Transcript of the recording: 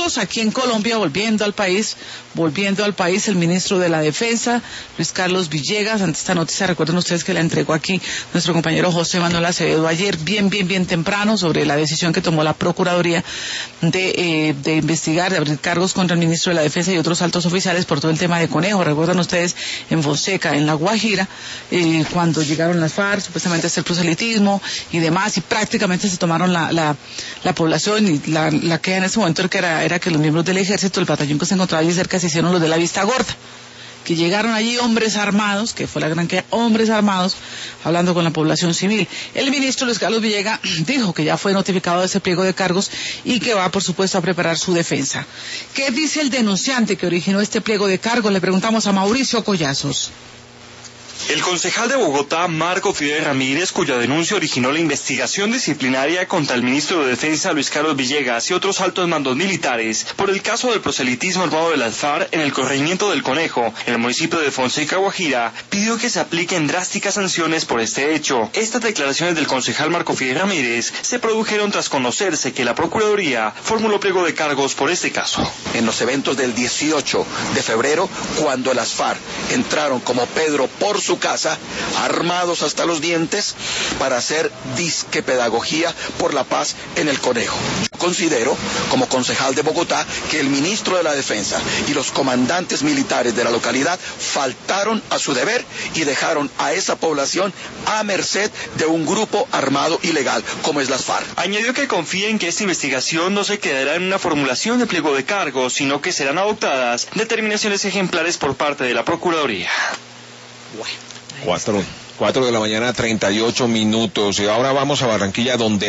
minutos aquí en Colombia, volviendo al país, el ministro de la Defensa, Luis Carlos Villegas, ante esta noticia, recuerden ustedes que la entregó aquí nuestro compañero José Manuel Acevedo ayer, bien temprano, sobre la decisión que tomó la Procuraduría de investigar, de abrir cargos contra el ministro de la Defensa y otros altos oficiales por todo el tema de Conejo. Recuerdan ustedes en Fonseca, en La Guajira, cuando llegaron las FARC, supuestamente a hacer proselitismo y demás, y prácticamente se tomaron la población, y la queja en ese momento era que los miembros del ejército, el batallón que se encontraba allí cerca, se hicieron los de la vista gorda, que llegaron allí hombres armados, que fue la gran queja, hombres armados, hablando con la población civil. El ministro Luis Carlos Villegas dijo que ya fue notificado de ese pliego de cargos y que va, por supuesto, a preparar su defensa. ¿Qué dice el denunciante que originó este pliego de cargos? Le preguntamos a Mauricio Collazos. El concejal de Bogotá, Marco Fidel Ramírez, cuya denuncia originó la investigación disciplinaria contra el ministro de Defensa, Luis Carlos Villegas, y otros altos mandos militares por el caso del proselitismo armado de las FARC en el corregimiento del Conejo, en el municipio de Fonseca, Guajira, pidió que se apliquen drásticas sanciones por este hecho. Estas declaraciones del concejal Marco Fidel Ramírez se produjeron tras conocerse que la Procuraduría formuló pliego de cargos por este caso. En los eventos del 18 de febrero, cuando las FARC entraron como Pedro por su casa, armados hasta los dientes, para hacer disque pedagogía por la paz en el Conejo. Considero, como concejal de Bogotá, que el ministro de la Defensa y los comandantes militares de la localidad faltaron a su deber y dejaron a esa población a merced de un grupo armado ilegal, como es las FARC. Añadió que confía en que esta investigación no se quedará en una formulación de pliego de cargos, sino que serán adoptadas determinaciones ejemplares por parte de la Procuraduría. Bueno, 4 de la mañana, 38 minutos. Y ahora vamos a Barranquilla, donde